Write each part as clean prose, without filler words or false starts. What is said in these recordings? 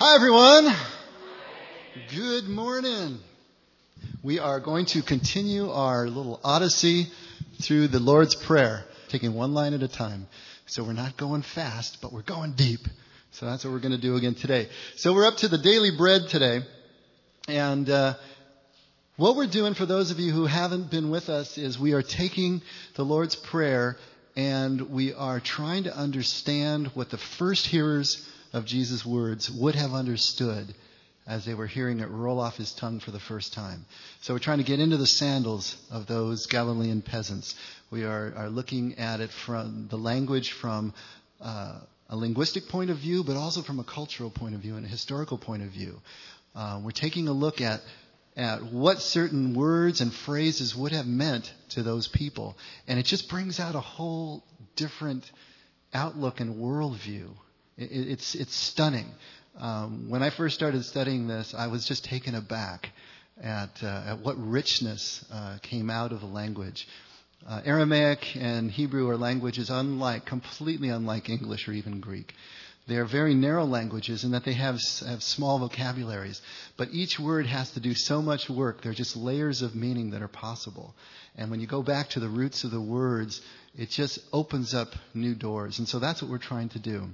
Hi, everyone. Good morning. We are going to continue our little odyssey through the Lord's Prayer, taking one line at a time. So we're not going fast, but we're going deep. So that's what we're going to do again today. So we're up to the daily bread today. And what we're doing, for those of you who haven't been with us, is we are taking the Lord's Prayer and we are trying to understand what the first hearers of Jesus' words would have understood as they were hearing it roll off his tongue for the first time. So we're trying to get into the sandals of those Galilean peasants. We are looking at it from the language from a linguistic point of view, but also from a cultural point of view and a historical point of view. We're taking a look at what certain words and phrases would have meant to those people. And it just brings out a whole different outlook and worldview. It's stunning. When I first started studying this, I was just taken aback at what richness came out of the language. Aramaic and Hebrew are languages completely unlike English or even Greek. They are very narrow languages in that they have small vocabularies. But each word has to do so much work. They're just layers of meaning that are possible. And when you go back to the roots of the words, it just opens up new doors. And so that's what we're trying to do.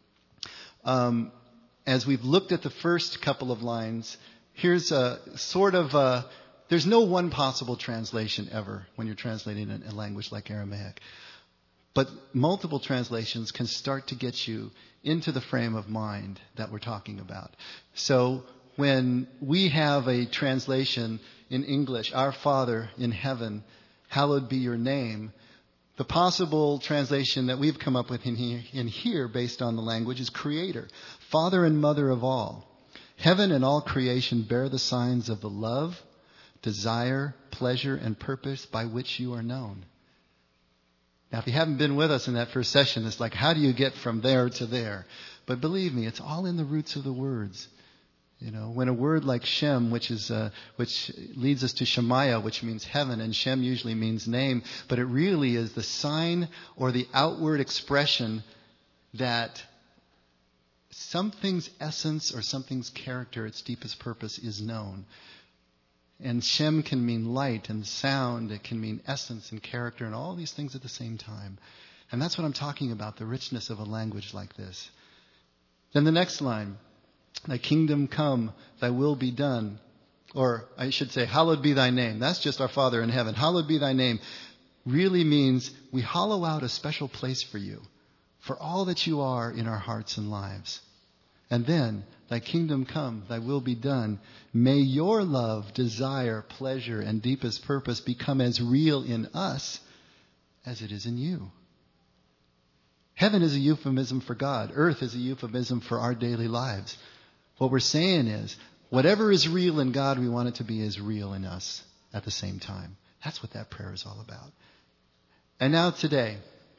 As we've looked at the first couple of lines, here's a sort of there's no one possible translation ever when you're translating a language like Aramaic. But multiple translations can start to get you into the frame of mind that we're talking about. So when we have a translation in English, Our Father in heaven, hallowed be your name, the possible translation that we've come up with in here based on the language is Creator, Father and Mother of all. Heaven and all creation bear the signs of the love, desire, pleasure, and purpose by which you are known. Now, if you haven't been with us in that first session, it's like, how do you get from there to there? But believe me, it's all in the roots of the words. You know, when a word like Shem, which leads us to Shemaiah, which means heaven, and Shem usually means name, but it really is the sign or the outward expression that something's essence or something's character, its deepest purpose, is known. And Shem can mean light and sound. It can mean essence and character and all these things at the same time. And that's what I'm talking about, the richness of a language like this. Then the next line, thy kingdom come, thy will be done. Or I should say, hallowed be thy name. That's just our Father in heaven. Hallowed be thy name really means we hollow out a special place for you, for all that you are in our hearts and lives. And then, thy kingdom come, thy will be done. May your love, desire, pleasure, and deepest purpose become as real in us as it is in you. Heaven is a euphemism for God. Earth is a euphemism for our daily lives. What we're saying is, whatever is real in God, we want it to be as real in us at the same time. That's what that prayer is all about. And now today,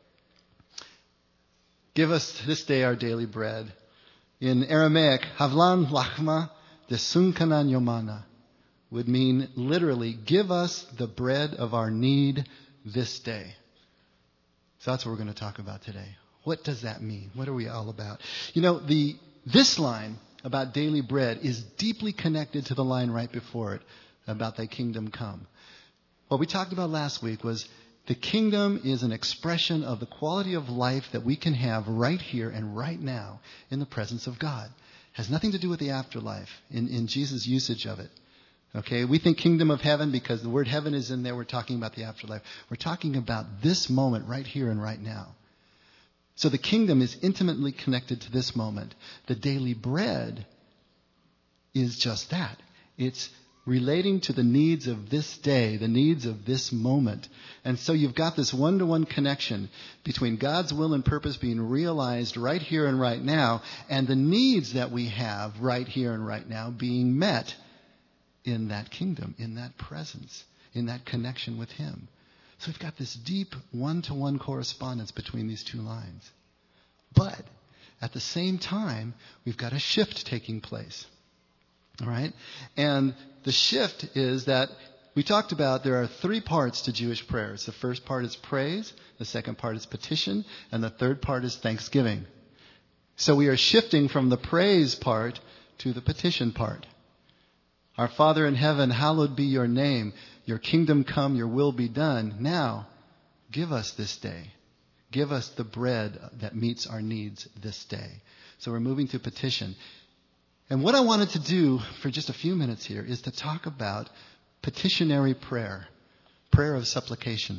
give us this day our daily bread. In Aramaic, Havlan Lachma Desunkanan Yomana would mean literally, give us the bread of our need this day. So that's what we're going to talk about today. What does that mean? What are we all about? You know, this line about daily bread is deeply connected to the line right before it about thy kingdom come. What we talked about last week was the kingdom is an expression of the quality of life that we can have right here and right now in the presence of God. It has nothing to do with the afterlife in Jesus' usage of it. Okay, we think kingdom of heaven because the word heaven is in there. We're talking about the afterlife. We're talking about this moment right here and right now. So the kingdom is intimately connected to this moment. The daily bread is just that. It's relating to the needs of this day, the needs of this moment. And so you've got this one-to-one connection between God's will and purpose being realized right here and right now, and the needs that we have right here and right now being met in that kingdom, in that presence, in that connection with Him. So we've got this deep one-to-one correspondence between these two lines. But at the same time, we've got a shift taking place. All right? And the shift is that we talked about there are three parts to Jewish prayers. The first part is praise, the second part is petition, and the third part is thanksgiving. So we are shifting from the praise part to the petition part. Our Father in heaven, hallowed be your name. Your kingdom come, your will be done. Now, give us this day. Give us the bread that meets our needs this day. So we're moving to petition. And what I wanted to do for just a few minutes here is to talk about petitionary prayer, prayer of supplication.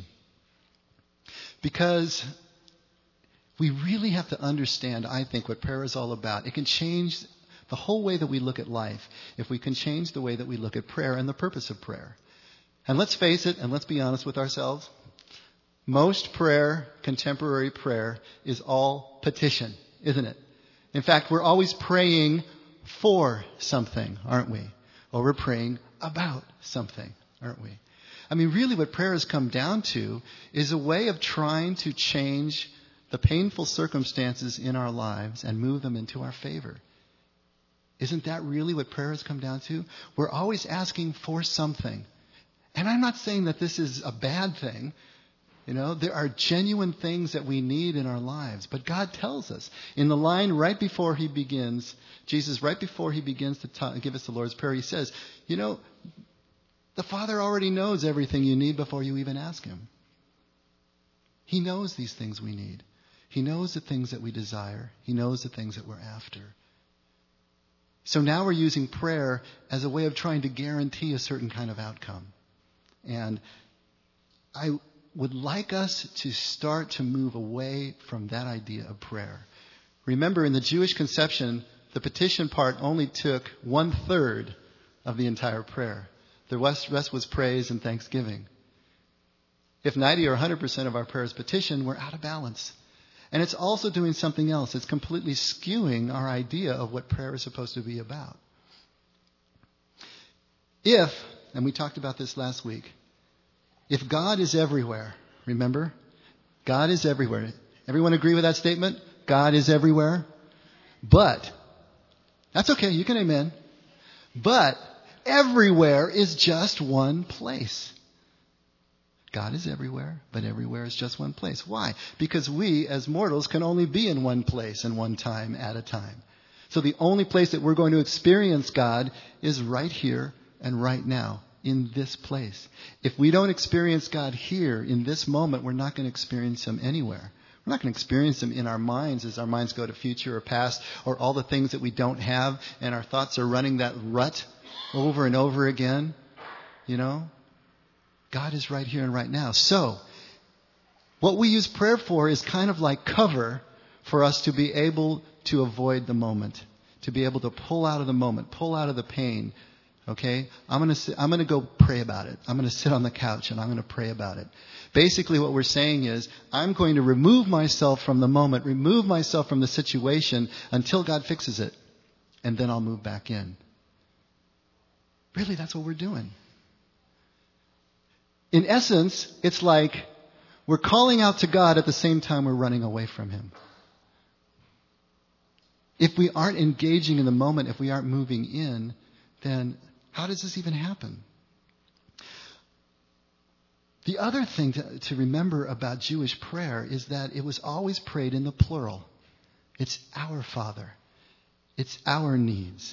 Because we really have to understand, I think, what prayer is all about. It can change the whole way that we look at life if we can change the way that we look at prayer and the purpose of prayer. And let's face it, and let's be honest with ourselves. Most prayer, contemporary prayer, is all petition, isn't it? In fact, we're always praying for something, aren't we? Or we're praying about something, aren't we? I mean, really what prayer has come down to is a way of trying to change the painful circumstances in our lives and move them into our favor. Isn't that really what prayer has come down to? We're always asking for something. And I'm not saying that this is a bad thing. You know, there are genuine things that we need in our lives. But God tells us in the line right before he begins, Jesus, right before he begins to give us the Lord's Prayer, he says, you know, the Father already knows everything you need before you even ask him. He knows these things we need. He knows the things that we desire. He knows the things that we're after. So now we're using prayer as a way of trying to guarantee a certain kind of outcome. And I would like us to start to move away from that idea of prayer. Remember, in the Jewish conception, the petition part only took 1/3 of the entire prayer. The rest was praise and thanksgiving. If 90 or 100% of our prayer is petition, we're out of balance. And it's also doing something else. It's completely skewing our idea of what prayer is supposed to be about. If, and we talked about this last week, if God is everywhere, remember? God is everywhere. Everyone agree with that statement? God is everywhere. But, that's okay, you can amen. But, everywhere is just one place. God is everywhere, but everywhere is just one place. Why? Because we, as mortals, can only be in one place and one time at a time. So the only place that we're going to experience God is right here and right now, in this place. If we don't experience God here, in this moment, we're not going to experience him anywhere. We're not going to experience him in our minds as our minds go to future or past or all the things that we don't have, and our thoughts are running that rut over and over again. You know? God is right here and right now. So, what we use prayer for is kind of like cover for us to be able to avoid the moment, to be able to pull out of the moment, pull out of the pain. Okay? I'm going to go pray about it. I'm going to sit on the couch and I'm going to pray about it. Basically what we're saying is, I'm going to remove myself from the moment, remove myself from the situation until God fixes it. And then I'll move back in. Really, that's what we're doing. In essence, it's like we're calling out to God at the same time we're running away from him. If we aren't engaging in the moment, if we aren't moving in, then how does this even happen? The other thing to remember about Jewish prayer is that it was always prayed in the plural. It's our Father. It's our needs.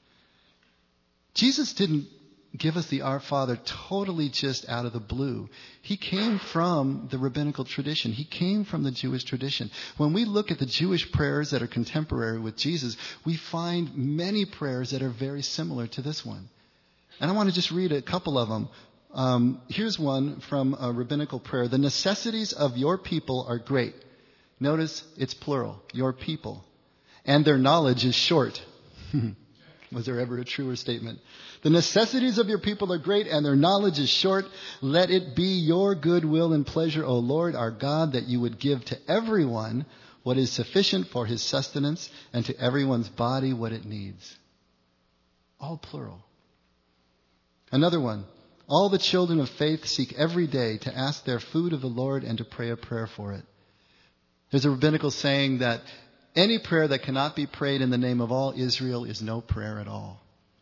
Jesus didn't give us the Our Father totally just out of the blue. He came from the rabbinical tradition. He came from the Jewish tradition. When we look at the Jewish prayers that are contemporary with Jesus, we find many prayers that are very similar to this one. And I want to just read a couple of them. Here's one from a rabbinical prayer. The necessities of your people are great. Notice it's plural, your people. And their knowledge is short. Was there ever a truer statement? The necessities of your people are great and their knowledge is short. Let it be your good will and pleasure, O Lord our God, that you would give to everyone what is sufficient for his sustenance and to everyone's body what it needs. All plural. Another one. All the children of faith seek every day to ask their food of the Lord and to pray a prayer for it. There's a rabbinical saying that any prayer that cannot be prayed in the name of all Israel is no prayer at all.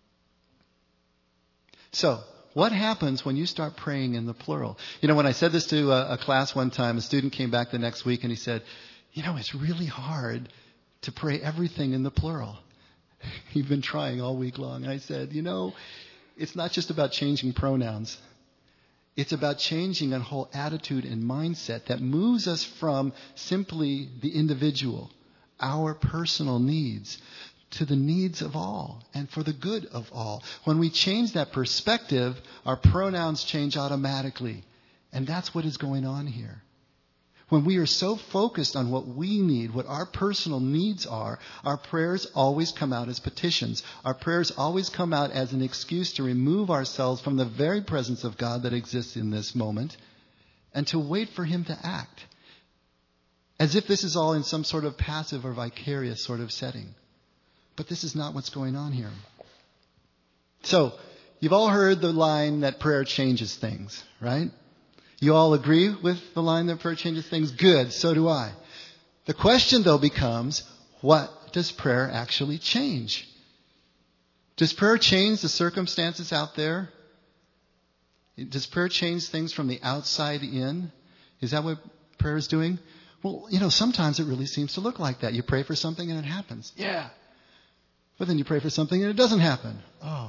So, what happens when you start praying in the plural? You know, when I said this to a class one time, a student came back the next week and he said, you know, it's really hard to pray everything in the plural. You've been trying all week long. And I said, it's not just about changing pronouns. It's about changing a whole attitude and mindset that moves us from simply the individual, our personal needs, to the needs of all and for the good of all. When we change that perspective, our pronouns change automatically. And that's what is going on here. When we are so focused on what we need, what our personal needs are, our prayers always come out as petitions. Our prayers always come out as an excuse to remove ourselves from the very presence of God that exists in this moment and to wait for Him to act. As if this is all in some sort of passive or vicarious sort of setting. But this is not what's going on here. So, you've all heard the line that prayer changes things, right? You all agree with the line that prayer changes things? Good, so do I. The question, though, becomes, what does prayer actually change? Does prayer change the circumstances out there? Does prayer change things from the outside in? Is that what prayer is doing? Well, sometimes it really seems to look like that. You pray for something and it happens. Yeah. But then you pray for something and it doesn't happen. Oh.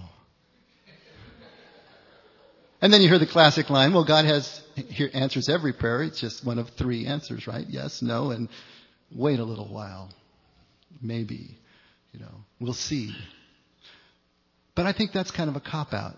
And then you hear the classic line, well, God answers every prayer. It's just one of three answers, right? Yes, no, and wait a little while. Maybe, we'll see. But I think that's kind of a cop-out.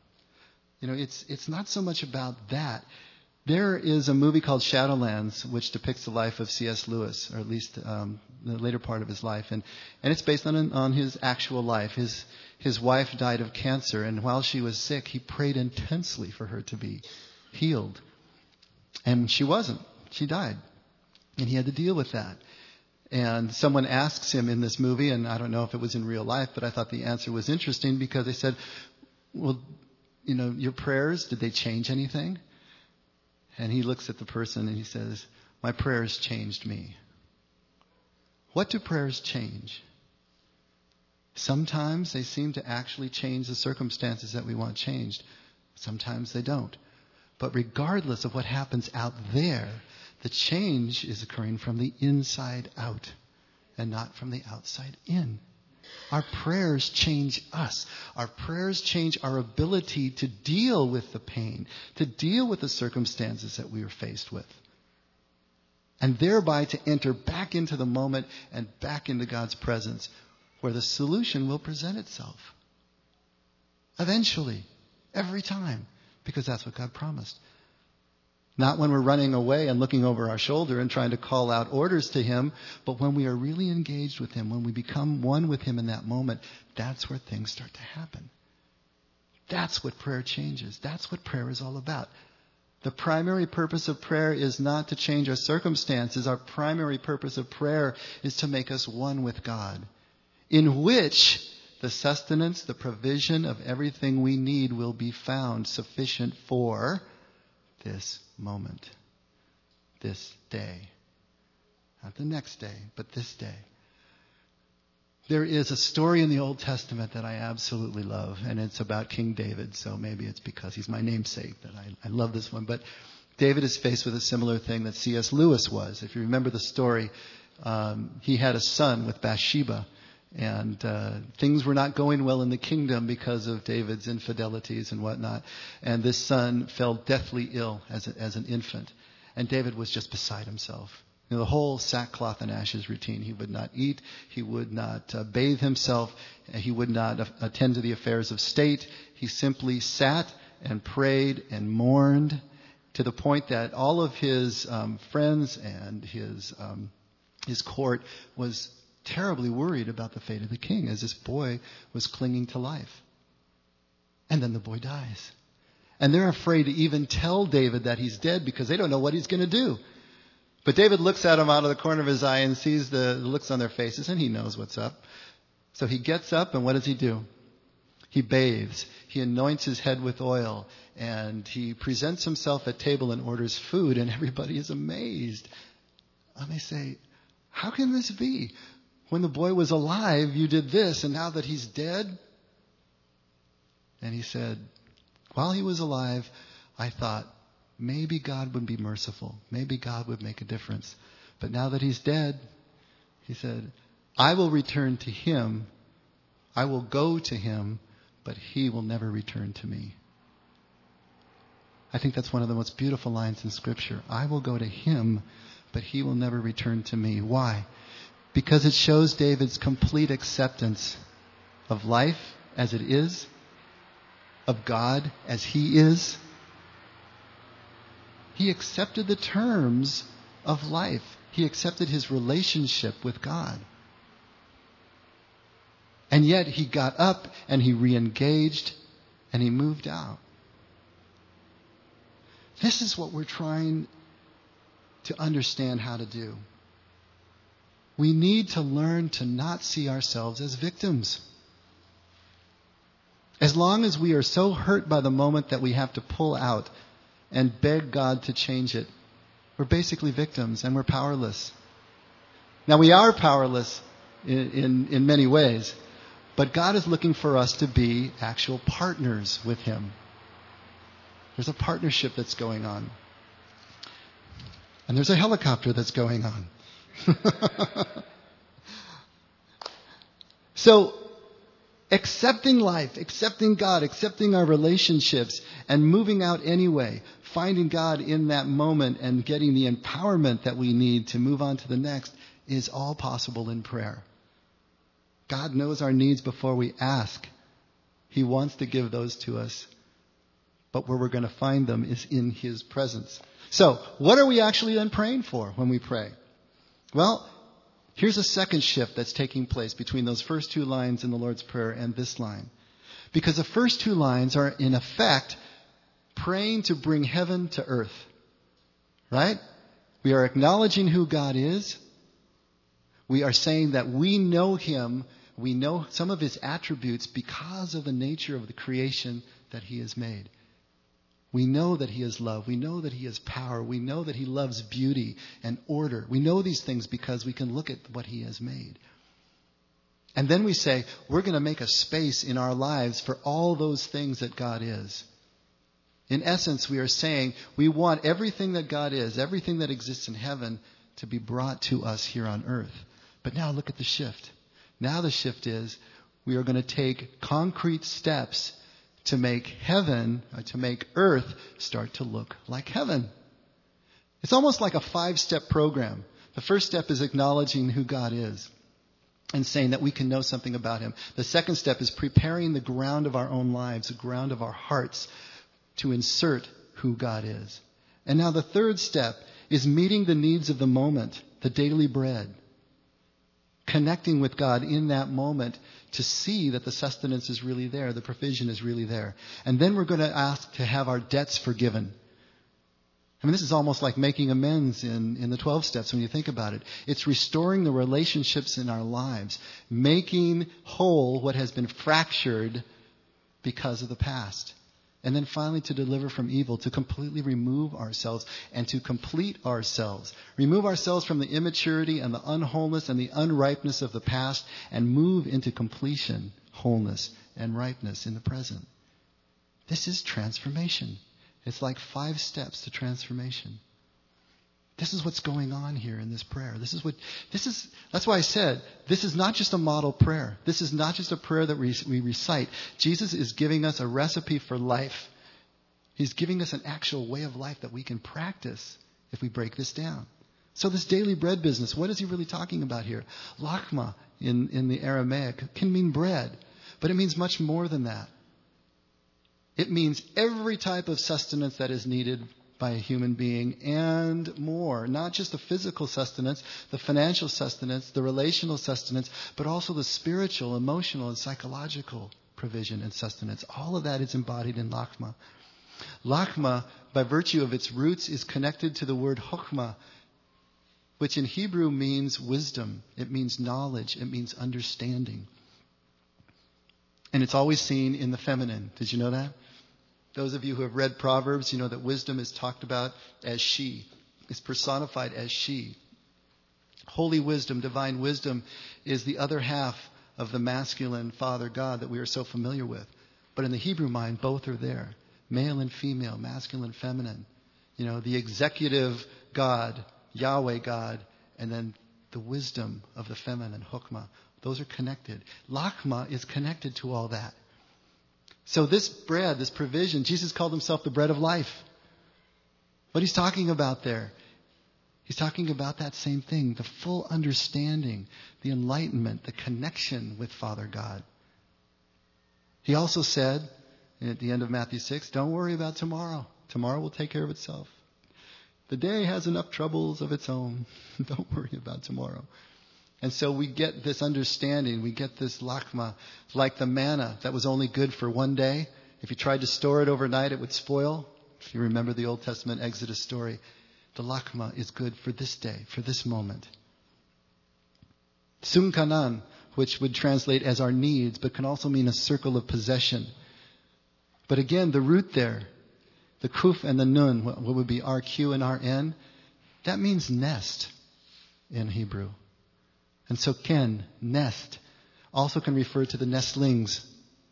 It's not so much about that. There is a movie called Shadowlands, which depicts the life of C.S. Lewis, or at least the later part of his life. And it's based on his actual life. His wife died of cancer, and while she was sick, he prayed intensely for her to be healed. And she wasn't. She died. And he had to deal with that. And someone asks him in this movie, and I don't know if it was in real life, but I thought the answer was interesting because they said, well, your prayers, did they change anything? And he looks at the person and he says, my prayers changed me. What do prayers change? Sometimes they seem to actually change the circumstances that we want changed. Sometimes they don't. But regardless of what happens out there, the change is occurring from the inside out and not from the outside in. Our prayers change us. Our prayers change our ability to deal with the pain, to deal with the circumstances that we are faced with. And thereby to enter back into the moment and back into God's presence where the solution will present itself. Eventually. Every time. Because that's what God promised. Not when we're running away and looking over our shoulder and trying to call out orders to Him, but when we are really engaged with Him, when we become one with Him in that moment, that's where things start to happen. That's what prayer changes. That's what prayer is all about. The primary purpose of prayer is not to change our circumstances. Our primary purpose of prayer is to make us one with God, in which the sustenance, the provision of everything we need will be found sufficient for this moment, this day. Not the next day, but this day. There is a story in the Old Testament that I absolutely love, and it's about King David, so maybe it's because he's my namesake that I love this one. But David is faced with a similar thing that C.S. Lewis was. If you remember the story, he had a son with Bathsheba, and things were not going well in the kingdom because of David's infidelities and whatnot. And this son fell deathly ill as an infant. And David was just beside himself. The whole sackcloth and ashes routine. He would not eat. He would not bathe himself. He would not attend to the affairs of state. He simply sat and prayed and mourned to the point that all of his friends and his court was terribly worried about the fate of the king as this boy was clinging to life. And then the boy dies. And they're afraid to even tell David that he's dead because they don't know what he's going to do. But David looks at him out of the corner of his eye and sees the looks on their faces, and he knows what's up. So he gets up, and what does he do? He bathes. He anoints his head with oil, and he presents himself at table and orders food, and everybody is amazed. And they say, how can this be? When the boy was alive, you did this, and now that he's dead? And he said, while he was alive, I thought, maybe God would be merciful. Maybe God would make a difference. But now that he's dead, he said, I will return to Him. I will go to him, but he will never return to me. I think that's one of the most beautiful lines in Scripture. I will go to him, but he will never return to me. Why? Because it shows David's complete acceptance of life as it is, of God as he is. He accepted the terms of life. He accepted his relationship with God. And yet he got up and he re-engaged and he moved out. This is what we're trying to understand how to do. We need to learn to not see ourselves as victims. As long as we are so hurt by the moment that we have to pull out and beg God to change it, we're basically victims and we're powerless. Now we are powerless in many ways, but God is looking for us to be actual partners with him. There's a partnership that's going on. And there's a helicopter that's going on. So, accepting life, accepting God, accepting our relationships, and moving out anyway, finding God in that moment and getting the empowerment that we need to move on to the next is all possible in prayer. God knows our needs before we ask. He wants to give those to us. But where we're going to find them is in his presence. So, what are we actually then praying for when we pray? Well, here's a second shift that's taking place between those first two lines in the Lord's Prayer and this line. Because the first two lines are, in effect, praying to bring heaven to earth. Right? We are acknowledging who God is. We are saying that we know him. We know some of his attributes because of the nature of the creation that he has made. We know that he is love. We know that he is power. We know that he loves beauty and order. We know these things because we can look at what he has made. And then we say, we're going to make a space in our lives for all those things that God is. In essence, we are saying we want everything that God is, everything that exists in heaven, to be brought to us here on earth. But now look at the shift. Now the shift is we are going to take concrete steps to make heaven, to make earth start to look like heaven. It's almost like a 5-step program. The first step is acknowledging who God is and saying that we can know something about him. The second step is preparing the ground of our own lives, the ground of our hearts, to insert who God is. And now the third step is meeting the needs of the moment, the daily bread. Connecting with God in that moment to see that the sustenance is really there, the provision is really there. And then we're going to ask to have our debts forgiven. I mean, this is almost like making amends in the 12 steps when you think about it. It's restoring the relationships in our lives, making whole what has been fractured because of the past. And then finally to deliver from evil, to completely remove ourselves and to complete ourselves. Remove ourselves from the immaturity and the unwholeness and the unripeness of the past and move into completion, wholeness, and ripeness in the present. This is transformation. It's like 5 steps to transformation. This is what's going on here in this prayer. That's why I said, this is not just a model prayer. This is not just a prayer that we recite. Jesus is giving us a recipe for life. He's giving us an actual way of life that we can practice if we break this down. So this daily bread business, what is he really talking about here? Lachma in the Aramaic can mean bread, but it means much more than that. It means every type of sustenance that is needed by a human being and more. Not just the physical sustenance, the financial sustenance, the relational sustenance, but also the spiritual, emotional, and psychological provision and sustenance. All of that is embodied in Lachma. Lachma, by virtue of its roots, is connected to the word Chokhmah, which in Hebrew means wisdom. It means knowledge. It means understanding. And it's always seen in the feminine. Did you know that? Those of you who have read Proverbs, you know that wisdom is talked about as she. It's personified as she. Holy wisdom, divine wisdom, is the other half of the masculine Father God that we are so familiar with. But in the Hebrew mind, both are there. Male and female, masculine, feminine. You know, the executive God, Yahweh God, and then the wisdom of the feminine, Chokhmah, Those are connected. Lachma is connected to all that. So this bread, this provision, Jesus called himself the bread of life. What he's talking about there, he's talking about that same thing, the full understanding, the enlightenment, the connection with Father God. He also said, at the end of Matthew 6, don't worry about tomorrow. Tomorrow will take care of itself. The day has enough troubles of its own. Don't worry about tomorrow. And so we get this understanding, we get this lachma, like the manna that was only good for one day. If you tried to store it overnight, it would spoil. If you remember the Old Testament Exodus story, the lachma is good for this day, for this moment. Sumkanan, which would translate as our needs, but can also mean a circle of possession. But again, the root there, the kuf and the nun, what would be RQ and RN, that means nest in Hebrew. And so ken, nest, also can refer to the nestlings.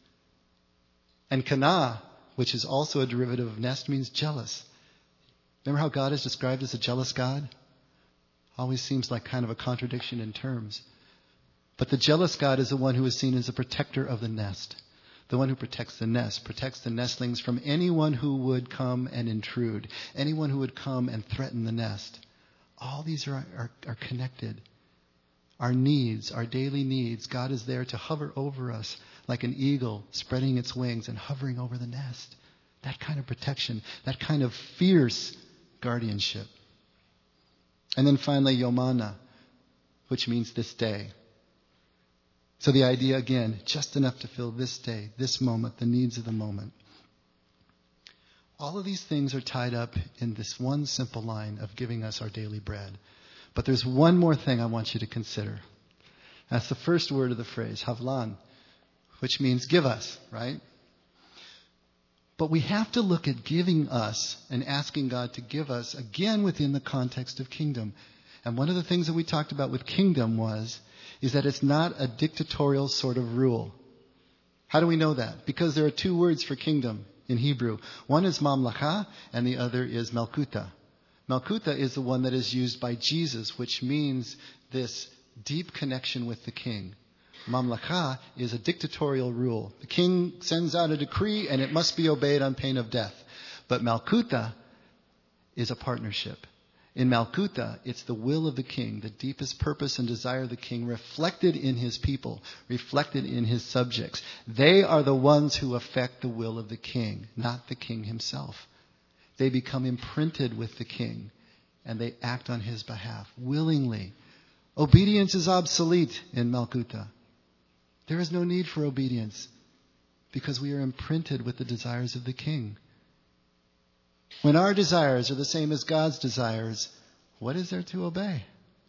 And kana, which is also a derivative of nest, means jealous. Remember how God is described as a jealous God? Always seems like kind of a contradiction in terms. But the jealous God is the one who is seen as a protector of the nest. The one who protects the nest, protects the nestlings from anyone who would come and intrude, anyone who would come and threaten the nest. All these are connected. Our needs, our daily needs, God is there to hover over us like an eagle spreading its wings and hovering over the nest. That kind of protection, that kind of fierce guardianship. And then finally, Yomana, which means this day. So the idea, again, just enough to fill this day, this moment, the needs of the moment. All of these things are tied up in this one simple line of giving us our daily bread. But there's one more thing I want you to consider. That's the first word of the phrase, havlan, which means give us, right? But we have to look at giving us and asking God to give us, again, within the context of kingdom. And one of the things that we talked about with kingdom is that it's not a dictatorial sort of rule. How do we know that? Because there are two words for kingdom in Hebrew. One is mamlacha and the other is malkuta. Malkuta is the one that is used by Jesus, which means this deep connection with the king. Mamlacha is a dictatorial rule. The king sends out a decree and it must be obeyed on pain of death. But Malkuta is a partnership. In Malkuta, it's the will of the king, the deepest purpose and desire of the king reflected in his people, reflected in his subjects. They are the ones who affect the will of the king, not the king himself. They become imprinted with the king and they act on his behalf willingly. Obedience is obsolete in Malkuta. There is no need for obedience because we are imprinted with the desires of the king. When our desires are the same as God's desires, what is there to obey?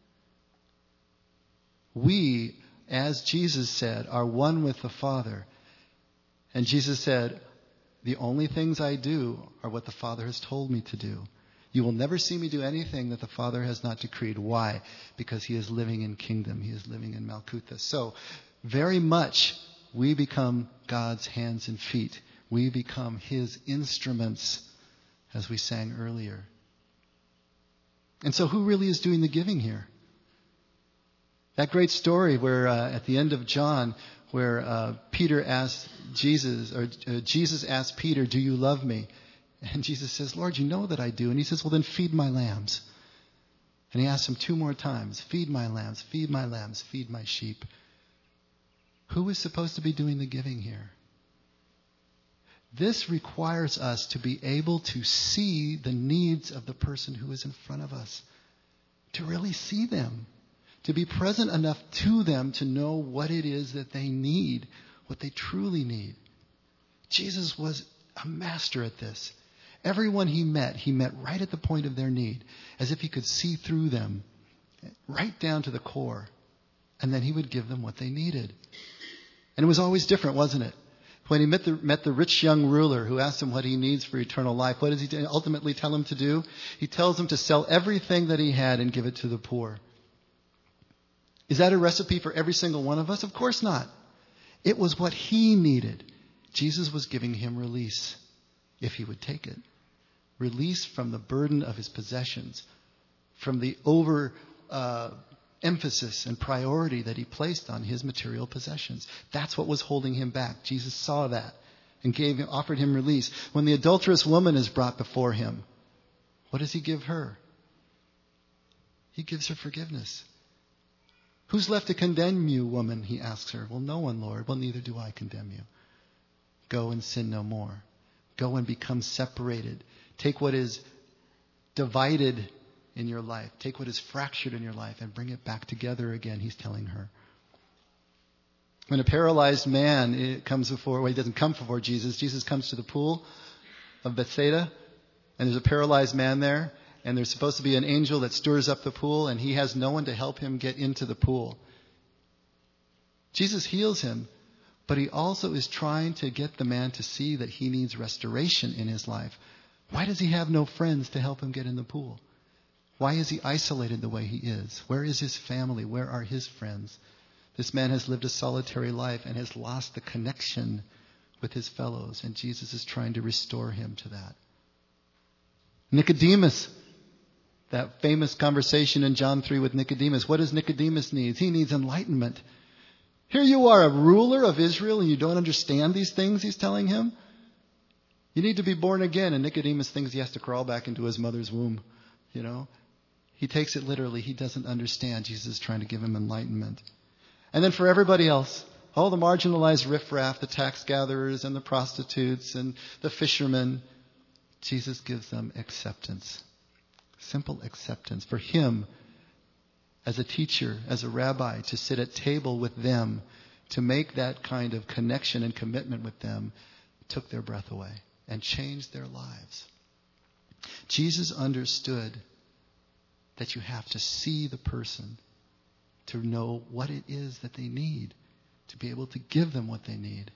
We, as Jesus said, are one with the Father. And Jesus said, the only things I do are what the Father has told me to do. You will never see me do anything that the Father has not decreed. Why? Because he is living in kingdom. He is living in Malkuta. So, very much, we become God's hands and feet. We become his instruments, as we sang earlier. And so who really is doing the giving here? That great story where at the end of John, where Peter asked Jesus, or Jesus asked Peter, do you love me? And Jesus says, Lord, you know that I do. And he says, well, then feed my lambs. And he asks him 2 more times, feed my lambs, feed my lambs, feed my sheep. Who is supposed to be doing the giving here? This requires us to be able to see the needs of the person who is in front of us. To really see them. To be present enough to them to know what it is that they need. What they truly need. Jesus was a master at this. Everyone he met right at the point of their need. As if he could see through them. Right down to the core. And then he would give them what they needed. And it was always different, wasn't it? When he met the rich young ruler who asked him what he needs for eternal life, what does he ultimately tell him to do? He tells him to sell everything that he had and give it to the poor. Is that a recipe for every single one of us? Of course not. It was what he needed. Jesus was giving him release, if he would take it. Release from the burden of his possessions, from the emphasis and priority that he placed on his material possessions. That's what was holding him back. Jesus saw that and offered him release. When the adulterous woman is brought before him, what does he give her? He gives her forgiveness. Who's left to condemn you, woman? He asks her. Well, no one, Lord. Well, neither do I condemn you. Go and sin no more. Go and become separated. Take what is divided in your life. Take what is fractured in your life and bring it back together again, he's telling her. When a paralyzed man comes before, well, he doesn't come before Jesus. Jesus comes to the pool of Bethsaida, and there's a paralyzed man there, and there's supposed to be an angel that stirs up the pool, and he has no one to help him get into the pool. Jesus heals him, but he also is trying to get the man to see that he needs restoration in his life. Why does he have no friends to help him get in the pool? Why is he isolated the way he is? Where is his family? Where are his friends? This man has lived a solitary life and has lost the connection with his fellows, and Jesus is trying to restore him to that. Nicodemus, that famous conversation in John 3 with Nicodemus. What does Nicodemus need? He needs enlightenment. Here you are, a ruler of Israel, and you don't understand these things, he's telling him. You need to be born again. And Nicodemus thinks he has to crawl back into his mother's womb. You know, he takes it literally. He doesn't understand. Jesus is trying to give him enlightenment. And then for everybody else, all the marginalized riffraff, the tax gatherers and the prostitutes and the fishermen, Jesus gives them acceptance. Simple acceptance. For him, as a teacher, as a rabbi, to sit at table with them, to make that kind of connection and commitment with them, took their breath away and changed their lives. Jesus understood that you have to see the person to know what it is that they need, to be able to give them what they need.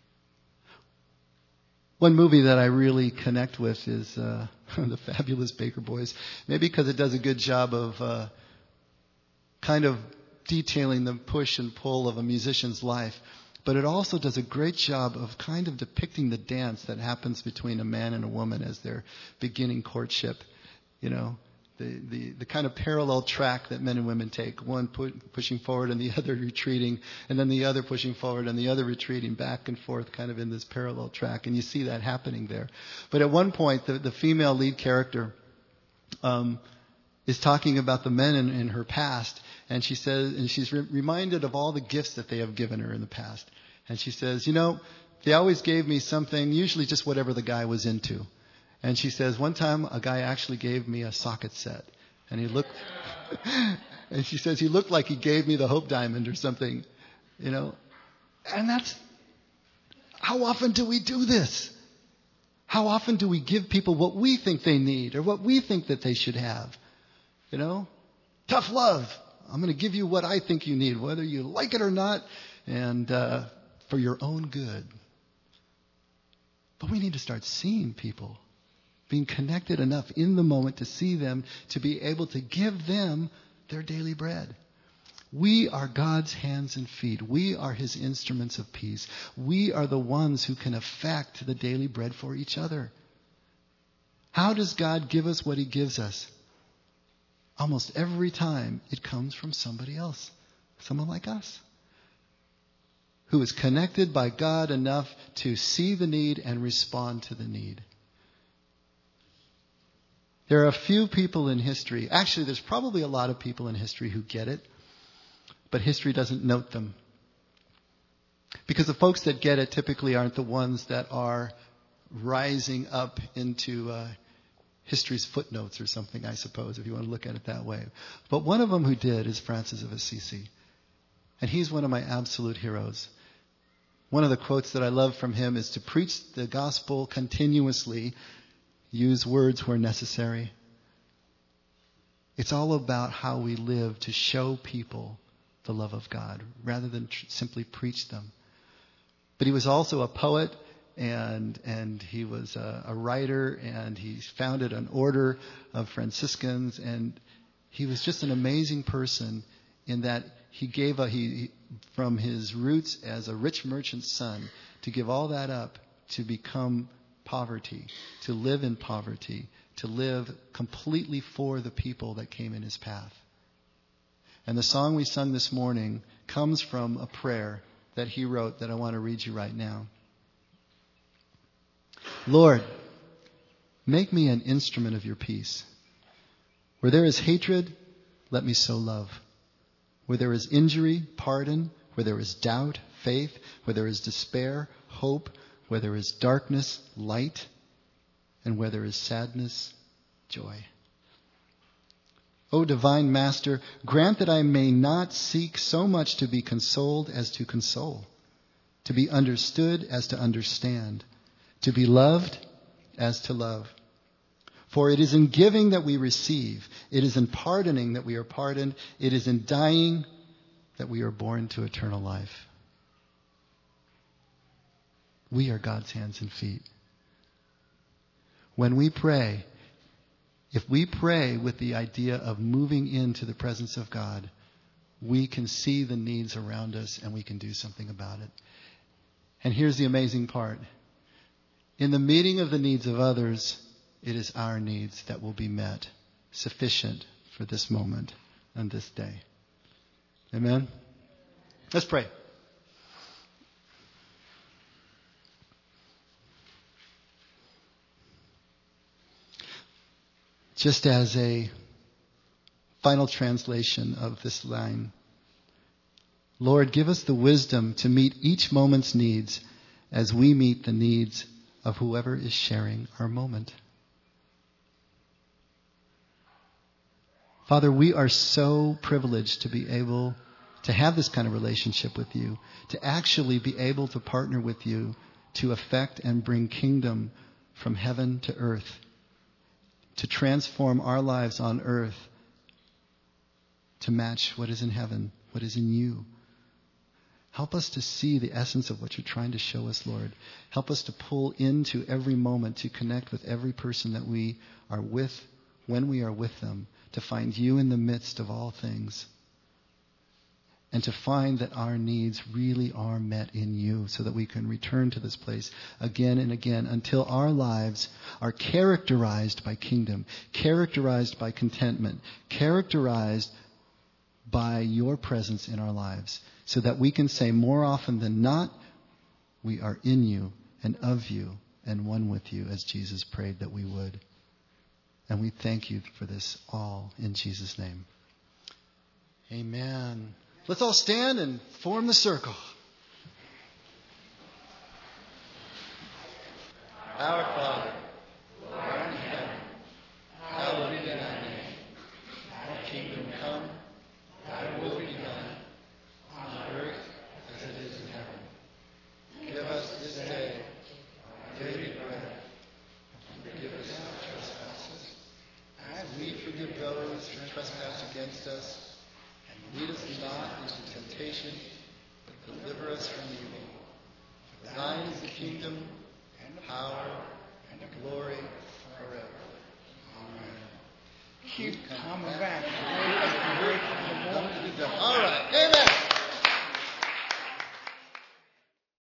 One movie that I really connect with is The Fabulous Baker Boys, maybe because it does a good job of kind of detailing the push and pull of a musician's life. But it also does a great job of kind of depicting the dance that happens between a man and a woman as they're beginning courtship. You know, the kind of parallel track that men and women take, one pushing forward and the other retreating, and then the other pushing forward and the other retreating, back and forth kind of in this parallel track. And you see that happening there. But at one point, the female lead character is talking about the men in her past, and she says, and she's reminded of all the gifts that they have given her in the past. And she says, you know, they always gave me something, usually just whatever the guy was into. And she says, one time a guy actually gave me a socket set. And he looked, and she says, he looked like he gave me the Hope Diamond or something, you know. And that's, how often do we do this? How often do we give people what we think they need or what we think that they should have? You know, tough love. I'm going to give you what I think you need, whether you like it or not, and for your own good. But we need to start seeing people, being connected enough in the moment to see them, to be able to give them their daily bread. We are God's hands and feet. We are His instruments of peace. We are the ones who can affect the daily bread for each other. How does God give us what He gives us? Almost every time it comes from somebody else, someone like us, who is connected by God enough to see the need and respond to the need. There are a few people in history, actually there's probably a lot of people in history who get it, but history doesn't note them. Because the folks that get it typically aren't the ones that are rising up into history's footnotes or something, I suppose, if you want to look at it that way. But one of them who did is Francis of Assisi. And he's one of my absolute heroes. One of the quotes that I love from him is to preach the gospel continuously, use words where necessary. It's all about how we live to show people the love of God rather than simply preach them. But he was also a poet, and he was a writer, and he founded an order of Franciscans, and he was just an amazing person in that he gave from his roots as a rich merchant's son, to give all that up to become poverty, to live in poverty, to live completely for the people that came in his path. And the song we sung this morning comes from a prayer that he wrote that I want to read you right now. Lord, make me an instrument of your peace. Where there is hatred, let me sow love. Where there is injury, pardon. Where there is doubt, faith. Where there is despair, hope. Where there is darkness, light. And where there is sadness, joy. O divine Master, grant that I may not seek so much to be consoled as to console, to be understood as to understand, to be loved as to love. For it is in giving that we receive. It is in pardoning that we are pardoned. It is in dying that we are born to eternal life. We are God's hands and feet. When we pray, if we pray with the idea of moving into the presence of God, we can see the needs around us and we can do something about it. And here's the amazing part. In the meeting of the needs of others, it is our needs that will be met, sufficient for this moment and this day. Amen? Let's pray. Just as a final translation of this line, Lord, give us the wisdom to meet each moment's needs as we meet the needs of whoever is sharing our moment. Father, we are so privileged to be able to have this kind of relationship with you, to actually be able to partner with you to affect and bring kingdom from heaven to earth, to transform our lives on earth to match what is in heaven, what is in you. Help us to see the essence of what you're trying to show us, Lord. Help us to pull into every moment, to connect with every person that we are with when we are with them, to find you in the midst of all things, and to find that our needs really are met in you so that we can return to this place again and again until our lives are characterized by kingdom, characterized by contentment, characterized by your presence in our lives, so that we can say more often than not, we are in you and of you and one with you, as Jesus prayed that we would. And we thank you for this all in Jesus' name. Amen. Let's all stand and form the circle. Our Father, who art in heaven, hallowed be thy name. Thy kingdom come, thy will be done, on earth as it is in heaven. Give us this day our daily bread, and forgive us our trespasses, as we forgive those who trespass against us. Lead us not into temptation, but deliver us from evil. For thine is the kingdom, and the power, and the glory forever. Amen. Keep coming back. All right. Amen.